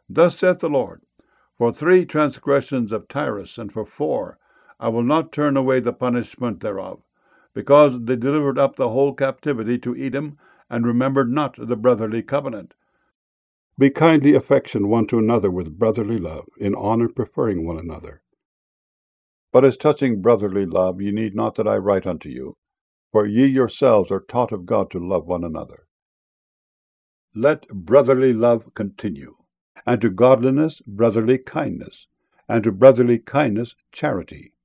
Thus saith the Lord, for 3 transgressions of Tyrus, and for 4, I will not turn away the punishment thereof, because they delivered up the whole captivity to Edom, and remembered not the brotherly covenant. Be kindly affectioned one to another with brotherly love, in honor preferring one another. But as touching brotherly love, ye need not that I write unto you, for ye yourselves are taught of God to love one another. Let brotherly love continue, and to godliness brotherly kindness, and to brotherly kindness charity.